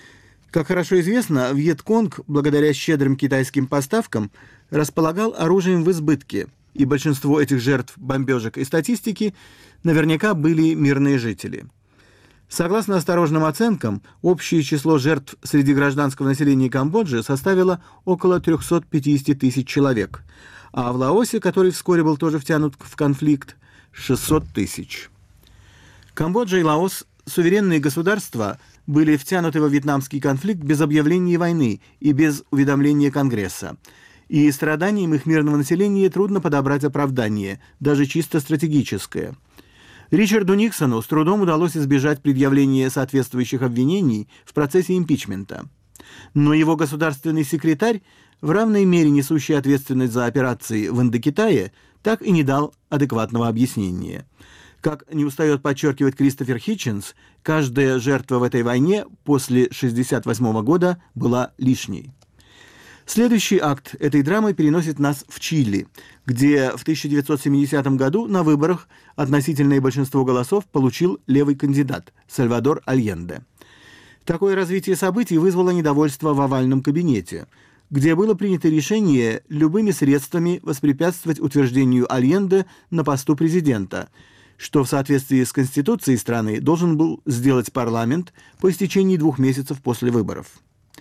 Как хорошо известно, Вьетконг, благодаря щедрым китайским поставкам, располагал оружием в избытке, и большинство этих жертв бомбежек и статистики наверняка были мирные жители. Согласно осторожным оценкам, общее число жертв среди гражданского населения Камбоджи составило около триста пятьдесят тысяч человек, а в Лаосе, который вскоре был тоже втянут в конфликт, шестьсот тысяч. Камбоджа и Лаос, суверенные государства, были втянуты во вьетнамский конфликт без объявления войны и без уведомления Конгресса. И страданиям их мирного населения трудно подобрать оправдание, даже чисто стратегическое. Ричарду Никсону с трудом удалось избежать предъявления соответствующих обвинений в процессе импичмента. Но его государственный секретарь, в равной мере несущий ответственность за операции в Индокитае, так и не дал адекватного объяснения. Как не устает подчеркивать Кристофер Хитченс, каждая жертва в этой войне после шестьдесят восьмого года была лишней. Следующий акт этой драмы переносит нас в Чили, где в тысяча девятьсот семидесятом году на выборах относительное большинство голосов получил левый кандидат Сальвадор Альенде. Такое развитие событий вызвало недовольство в овальном кабинете, где было принято решение любыми средствами воспрепятствовать утверждению Альенде на посту президента, что в соответствии с Конституцией страны должен был сделать парламент по истечении двух месяцев после выборов.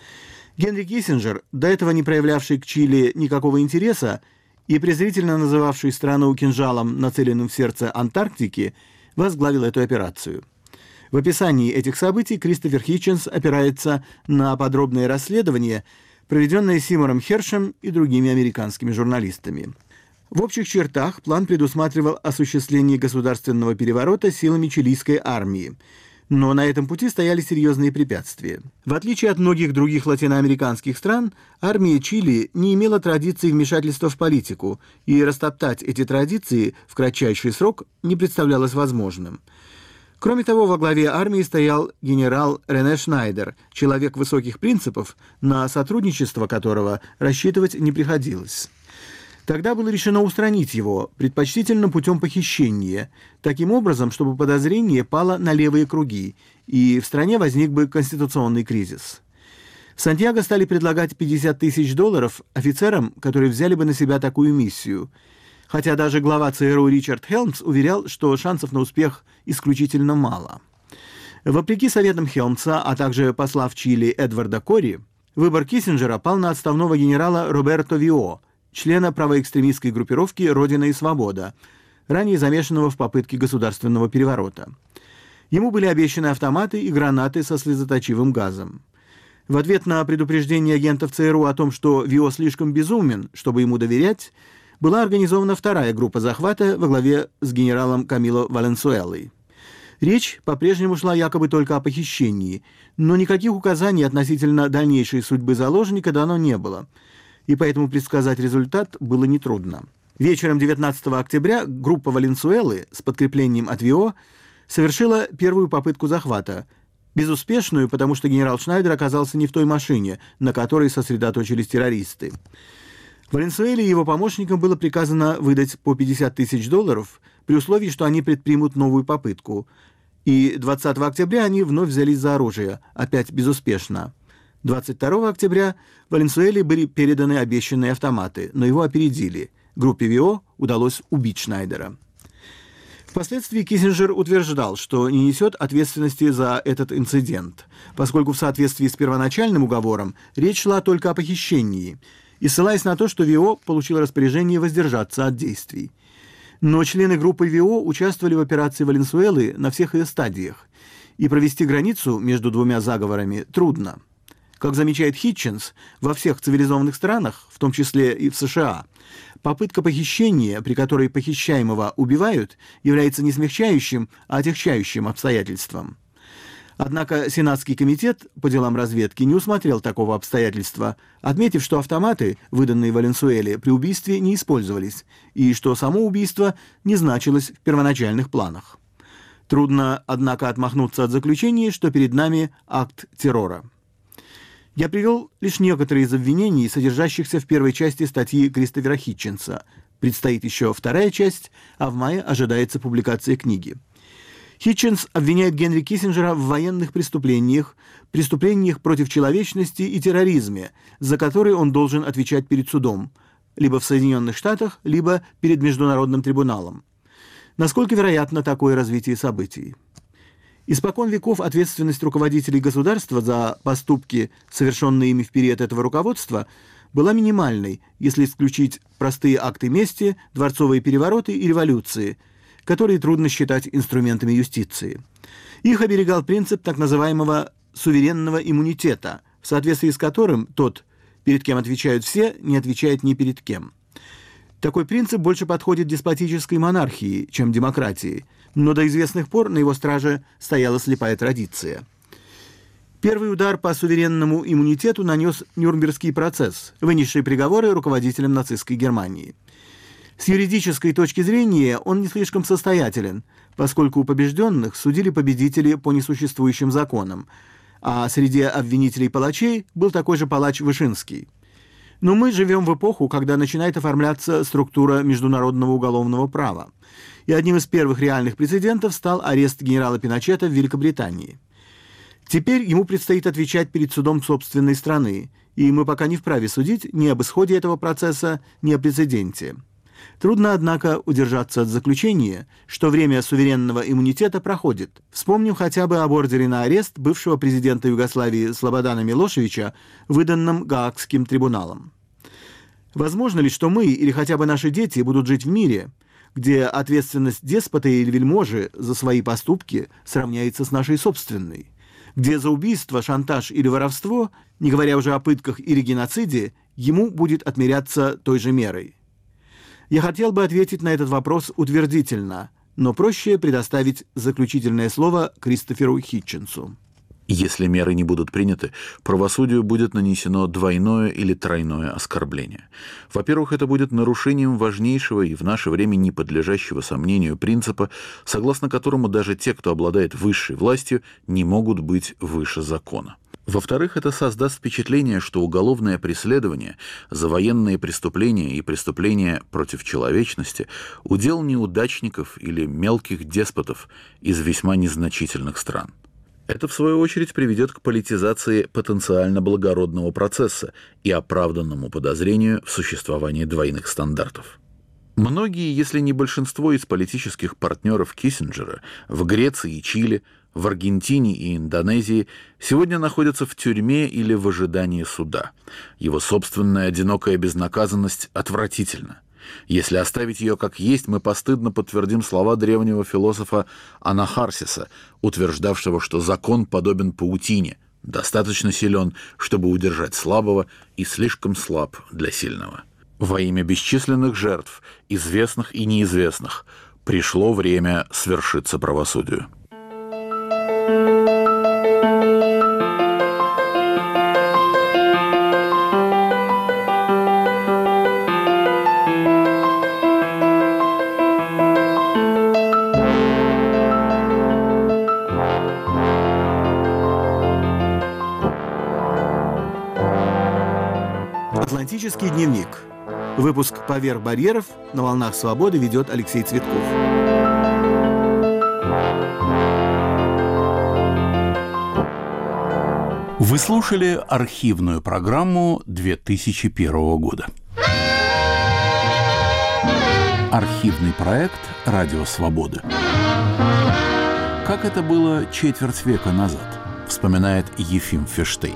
Генри Киссинджер, до этого не проявлявший к Чили никакого интереса и презрительно называвший страну кинжалом, нацеленным в сердце Антарктики, возглавил эту операцию. В описании этих событий Кристофер Хитченс опирается на подробное расследование, проведенное Симором Хершем и другими американскими журналистами. В общих чертах план предусматривал осуществление государственного переворота силами чилийской армии, но на этом пути стояли серьезные препятствия. В отличие от многих других латиноамериканских стран, армия Чили не имела традиции вмешательства в политику, и растоптать эти традиции в кратчайший срок не представлялось возможным. Кроме того, во главе армии стоял генерал Рене Шнайдер, человек высоких принципов, на сотрудничество которого рассчитывать не приходилось. Тогда было решено устранить его, предпочтительно путем похищения, таким образом, чтобы подозрение пало на левые круги, и в стране возник бы конституционный кризис. В Сантьяго стали предлагать пятьдесят тысяч долларов офицерам, которые взяли бы на себя такую миссию, хотя даже глава ЦРУ Ричард Хелмс уверял, что шансов на успех исключительно мало. Вопреки советам Хелмса, а также посла в Чили Эдварда Кори, выбор Киссинджера пал на отставного генерала Роберто Вио, члена правоэкстремистской группировки «Родина и свобода», ранее замешанного в попытке государственного переворота. Ему были обещаны автоматы и гранаты со слезоточивым газом. В ответ на предупреждение агентов ЦРУ о том, что Вио слишком безумен, чтобы ему доверять, была организована вторая группа захвата во главе с генералом Камило Валенсуэлой. Речь по-прежнему шла якобы только о похищении, но никаких указаний относительно дальнейшей судьбы заложника дано не было, и поэтому предсказать результат было нетрудно. Вечером девятнадцатого октября группа Валенсуэлы с подкреплением от Вио совершила первую попытку захвата, безуспешную, потому что генерал Шнайдер оказался не в той машине, на которой сосредоточились террористы. Валенсуэле и его помощникам было приказано выдать по пятьдесят тысяч долларов при условии, что они предпримут новую попытку. И двадцатого октября они вновь взялись за оружие, опять безуспешно. двадцать второго октября Валенсуэле были переданы обещанные автоматы, но его опередили. Группе Вио удалось убить Шнайдера. Впоследствии Киссинджер утверждал, что не несет ответственности за этот инцидент, поскольку в соответствии с первоначальным уговором речь шла только о похищении, и ссылаясь на то, что Вио получил распоряжение воздержаться от действий. Но члены группы Вио участвовали в операции Валенсуэлы на всех ее стадиях, и провести границу между двумя заговорами трудно. Как замечает Хитчинс, во всех цивилизованных странах, в том числе и в США, попытка похищения, при которой похищаемого убивают, является не смягчающим, а отягчающим обстоятельством. Однако Сенатский комитет по делам разведки не усмотрел такого обстоятельства, отметив, что автоматы, выданные Валенсуэле, при убийстве не использовались, и что само убийство не значилось в первоначальных планах. Трудно, однако, отмахнуться от заключения, что перед нами акт террора. Я привел лишь некоторые из обвинений, содержащихся в первой части статьи Кристофера Хитчинса. Предстоит еще вторая часть, а в мае ожидается публикация книги. Хитчинс обвиняет Генри Киссинджера в военных преступлениях, преступлениях против человечности и терроризме, за которые он должен отвечать перед судом, либо в Соединенных Штатах, либо перед Международным трибуналом. Насколько вероятно такое развитие событий? Испокон веков ответственность руководителей государства за поступки, совершенные ими в период этого руководства, была минимальной, если исключить простые акты мести, дворцовые перевороты и революции, которые трудно считать инструментами юстиции. Их оберегал принцип так называемого суверенного иммунитета, в соответствии с которым тот, перед кем отвечают все, не отвечает ни перед кем. Такой принцип больше подходит деспотической монархии, чем демократии, но до известных пор на его страже стояла слепая традиция. Первый удар по суверенному иммунитету нанес Нюрнбергский процесс, вынесший приговоры руководителям нацистской Германии. С юридической точки зрения он не слишком состоятелен, поскольку у побежденных судили победители по несуществующим законам, а среди обвинителей-палачей был такой же палач Вышинский. Но мы живем в эпоху, когда начинает оформляться структура международного уголовного права, и одним из первых реальных прецедентов стал арест генерала Пиночета в Великобритании. Теперь ему предстоит отвечать перед судом собственной страны, и мы пока не вправе судить ни об исходе этого процесса, ни о прецеденте. Трудно, однако, удержаться от заключения, что время суверенного иммунитета проходит. Вспомним хотя бы об ордере на арест бывшего президента Югославии Слободана Милошевича, выданном Гаагским трибуналом. Возможно ли, что мы или хотя бы наши дети будут жить в мире, где ответственность деспота или вельможи за свои поступки сравняется с нашей собственной, где за убийство, шантаж или воровство, не говоря уже о пытках или геноциде, ему будет отмеряться той же мерой? Я хотел бы ответить на этот вопрос утвердительно, но проще предоставить заключительное слово Кристоферу Хитчинсу. Если меры не будут приняты, правосудию будет нанесено двойное или тройное оскорбление. Во-первых, это будет нарушением важнейшего и в наше время не подлежащего сомнению принципа, согласно которому даже те, кто обладает высшей властью, не могут быть выше закона. Во-вторых, это создаст впечатление, что уголовное преследование за военные преступления и преступления против человечности – удел неудачников или мелких деспотов из весьма незначительных стран. Это, в свою очередь, приведет к политизации потенциально благородного процесса и оправданному подозрению в существовании двойных стандартов. Многие, если не большинство из политических партнеров Киссинджера в Греции и Чили, в Аргентине и Индонезии сегодня находятся в тюрьме или в ожидании суда. Его собственная одинокая безнаказанность отвратительна. Если оставить ее как есть, мы постыдно подтвердим слова древнего философа Анахарсиса, утверждавшего, что закон подобен паутине, достаточно силен, чтобы удержать слабого, и слишком слаб для сильного. Во имя бесчисленных жертв, известных и неизвестных, пришло время свершиться правосудию. Атлантический дневник. Выпуск «Поверх барьеров» на волнах свободы ведет Алексей Цветков. Вы слушали архивную программу две тысячи первого года. Архивный проект «Радио Свободы». Как это было четверть века назад, вспоминает Ефим Ферштейн.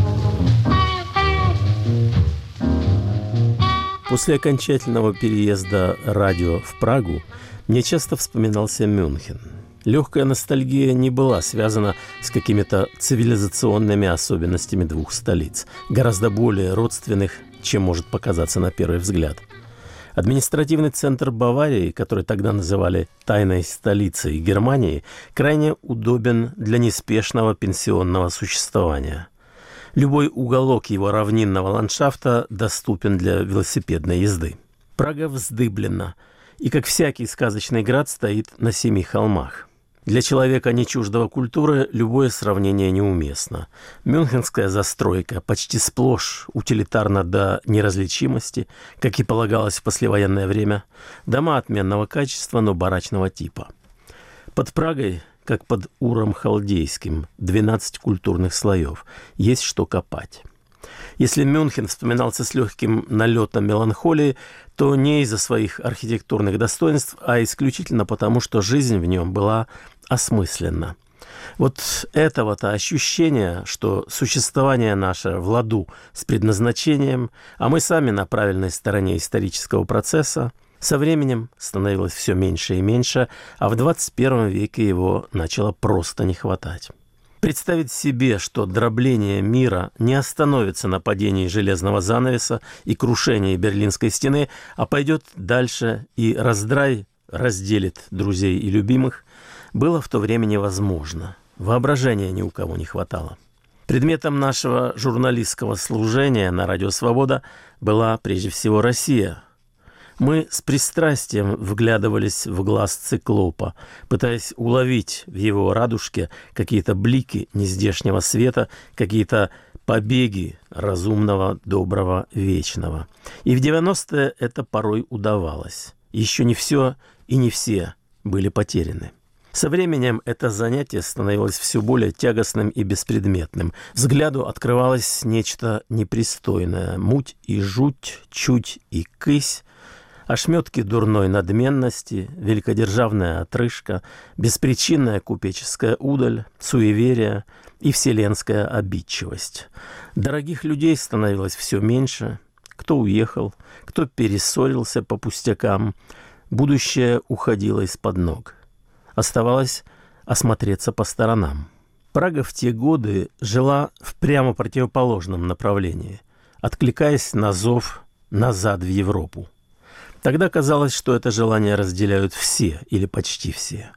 После окончательного переезда радио в Прагу мне часто вспоминался Мюнхен. Легкая ностальгия не была связана с какими-то цивилизационными особенностями двух столиц, гораздо более родственных, чем может показаться на первый взгляд. Административный центр Баварии, который тогда называли «тайной столицей Германии», крайне удобен для неспешного пенсионного существования. Любой уголок его равнинного ландшафта доступен для велосипедной езды. Прага вздыблена, и, как всякий сказочный град, стоит на семи холмах. Для человека, не чуждого культуры, любое сравнение неуместно. Мюнхенская застройка почти сплошь утилитарна до неразличимости, как и полагалось в послевоенное время. Дома отменного качества, но барачного типа. Под Прагой, как под Уром Халдейским, двенадцать культурных слоев. Есть что копать. Если Мюнхен вспоминался с легким налетом меланхолии, то не из-за своих архитектурных достоинств, а исключительно потому, что жизнь в нем была осмысленна. Вот этого-то ощущения, что существование наше в ладу с предназначением, а мы сами на правильной стороне исторического процесса, со временем становилось все меньше и меньше, а в двадцать первом веке его начало просто не хватать. Представить себе, что дробление мира не остановится на падении железного занавеса и крушении Берлинской стены, а пойдет дальше и раздрай разделит друзей и любимых, было в то время невозможно. Воображения ни у кого не хватало. Предметом нашего журналистского служения на «Радио Свобода» была прежде всего Россия. Мы с пристрастием вглядывались в глаз циклопа, пытаясь уловить в его радужке какие-то блики нездешнего света, какие-то побеги разумного, доброго, вечного. И в девяностые это порой удавалось. Еще не все и не все были потеряны. Со временем это занятие становилось все более тягостным и беспредметным. Взгляду открывалось нечто непристойное. Муть и жуть, чуть и кысь, ошметки дурной надменности, великодержавная отрыжка, беспричинная купеческая удаль, суеверие и вселенская обидчивость. Дорогих людей становилось все меньше. Кто уехал, кто перессорился по пустякам. Будущее уходило из-под ног. Оставалось осмотреться по сторонам. Прага в те годы жила в прямо противоположном направлении, откликаясь на зов назад в Европу. Тогда казалось, что это желание разделяют все или почти все.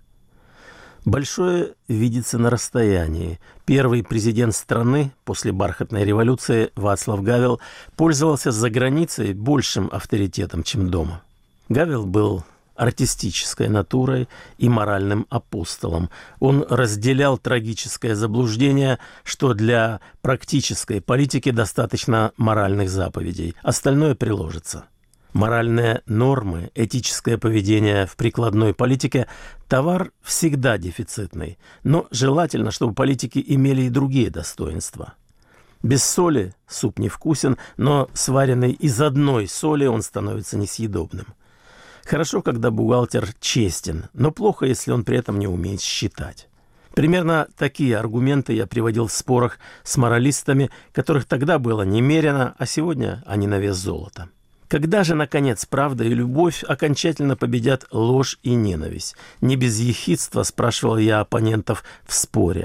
Большое видится на расстоянии. Первый президент страны после бархатной революции Вацлав Гавел пользовался за границей большим авторитетом, чем дома. Гавел был артистической натурой и моральным апостолом. Он разделял трагическое заблуждение, что для практической политики достаточно моральных заповедей, остальное приложится. Моральные нормы, этическое поведение в прикладной политике – товар всегда дефицитный, но желательно, чтобы политики имели и другие достоинства. Без соли суп невкусен, но сваренный из одной соли он становится несъедобным. Хорошо, когда бухгалтер честен, но плохо, если он при этом не умеет считать. Примерно такие аргументы я приводил в спорах с моралистами, которых тогда было немерено, а сегодня они на вес золота. Когда же, наконец, правда и любовь окончательно победят ложь и ненависть? Не без ехидства спрашивал я оппонентов в споре.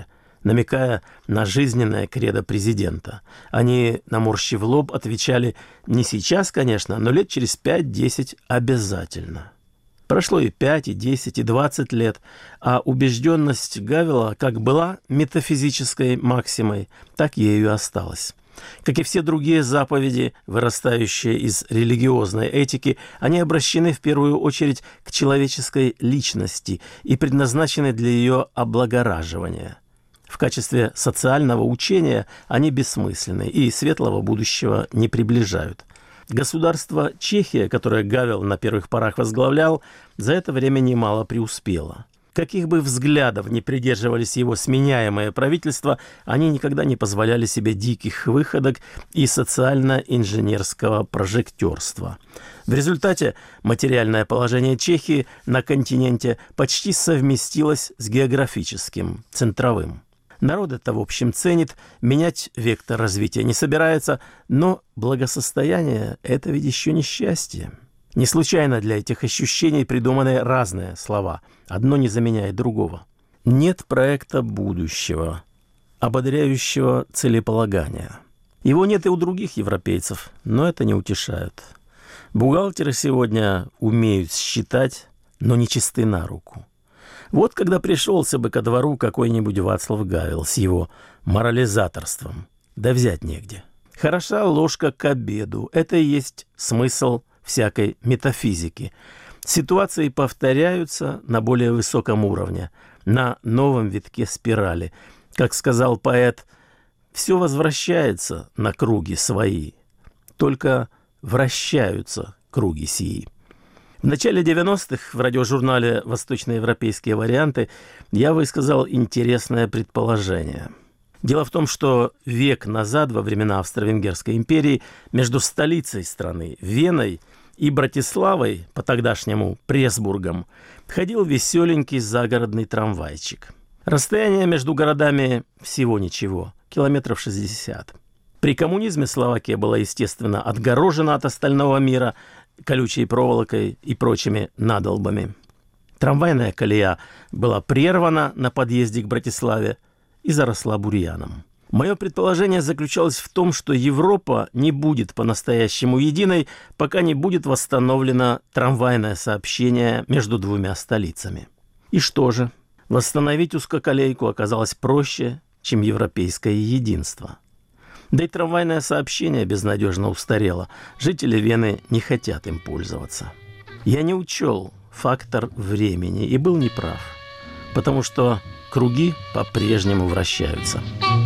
намекая на жизненное кредо президента. Они, наморщив лоб, отвечали: не сейчас, конечно, но лет через пять-десять обязательно. Прошло и пять, и десять, и двадцать лет, а убежденность Гавела как была метафизической максимой, так ею и осталась. Как и все другие заповеди, вырастающие из религиозной этики, они обращены в первую очередь к человеческой личности и предназначены для ее облагораживания. В качестве социального учения они бессмысленны и светлого будущего не приближают. Государство Чехия, которое Гавел на первых порах возглавлял, за это время немало преуспело. Каких бы взглядов ни придерживались его сменяемые правительства, они никогда не позволяли себе диких выходок и социально-инженерского прожектерства. В результате материальное положение Чехии на континенте почти совместилось с географическим, центровым. Народ это, в общем, ценит, менять вектор развития не собирается, но благосостояние – это ведь еще не счастье. Не случайно для этих ощущений придуманы разные слова. Одно не заменяет другого. Нет проекта будущего, ободряющего целеполагания. Его нет и у других европейцев, но это не утешает. Бухгалтеры сегодня умеют считать, но не чисты на руку. Вот когда пришелся бы ко двору какой-нибудь Вацлав Гавел с его морализаторством, да взять негде. Хороша ложка к обеду – это и есть смысл всякой метафизики. Ситуации повторяются на более высоком уровне, на новом витке спирали. Как сказал поэт, все возвращается на круги свои, только вращаются круги сии. В начале девяностых в радиожурнале «Восточноевропейские варианты» я высказал интересное предположение. Дело в том, что век назад, во времена Австро-Венгерской империи, между столицей страны, Веной, и Братиславой, по-тогдашнему Пресбургом, ходил веселенький загородный трамвайчик. Расстояние между городами всего ничего, километров шестьдесят. При коммунизме Словакия была, естественно, отгорожена от остального мира колючей проволокой и прочими надолбами. Трамвайная колея была прервана на подъезде к Братиславе и заросла бурьяном. Мое предположение заключалось в том, что Европа не будет по-настоящему единой, пока не будет восстановлено трамвайное сообщение между двумя столицами. И что же? Восстановить узкоколейку оказалось проще, чем европейское единство. Да и трамвайное сообщение безнадежно устарело. Жители Вены не хотят им пользоваться. Я не учел фактор времени и был неправ, потому что круги по-прежнему вращаются.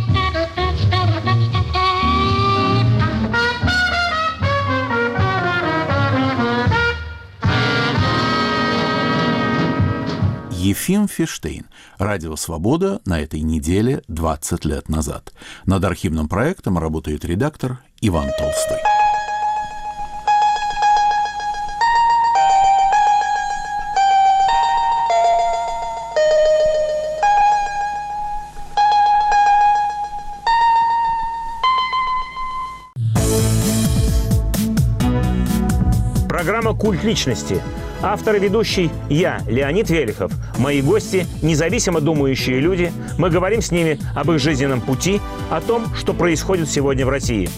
Ефим Фиштейн. Радио «Свобода» на этой неделе двадцать лет назад. Над архивным проектом работает редактор Иван Толстой. Программа «Культ личности». Автор и ведущий я, Леонид Велихов. Мои гости – независимо думающие люди. Мы говорим с ними об их жизненном пути, о том, что происходит сегодня в России.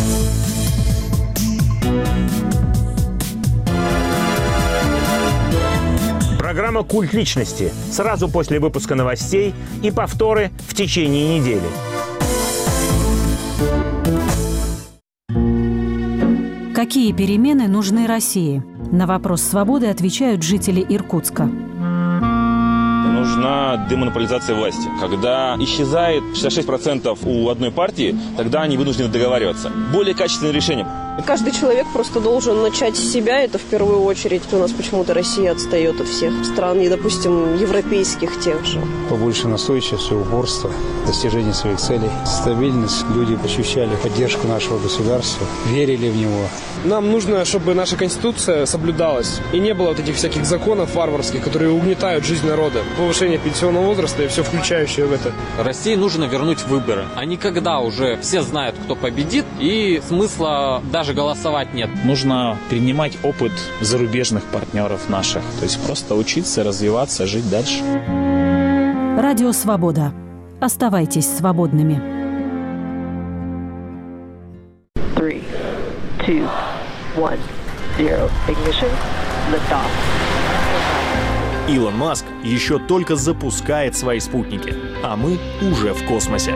Программа «Культ личности» сразу после выпуска новостей и повторы в течение недели. Какие перемены нужны России? На вопрос «Свободы» отвечают жители Иркутска. Нужна демонополизация власти. Когда исчезает шестьдесят шесть процентов у одной партии, тогда они вынуждены договариваться. Более качественное решение. Каждый человек просто должен начать с себя, это в первую очередь. У нас почему-то Россия отстает от всех стран, и, допустим, европейских тех же. Побольше настойчивости, упорства, достижения своих целей, стабильность. Люди ощущали поддержку нашего государства, верили в него. Нам нужно, чтобы наша Конституция соблюдалась, и не было вот этих всяких законов варварских, которые угнетают жизнь народа. Повышение пенсионного возраста и все включающее в это. России нужно вернуть выборы. А не когда уже все знают, кто победит, и смысла даже голосовать нет. Нужно перенимать опыт зарубежных партнеров наших. То есть просто учиться, развиваться, жить дальше. Радио «Свобода». Оставайтесь свободными. Three, two, one, zero. Ignition. Liftoff. Илон Маск еще только запускает свои спутники, а мы уже в космосе.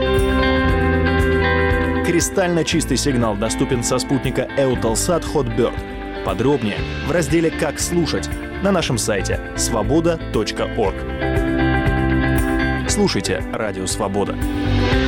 Кристально чистый сигнал доступен со спутника Eutelsat Hotbird. Подробнее в разделе «Как слушать» на нашем сайте свобода точка орг. Слушайте Радио Свобода.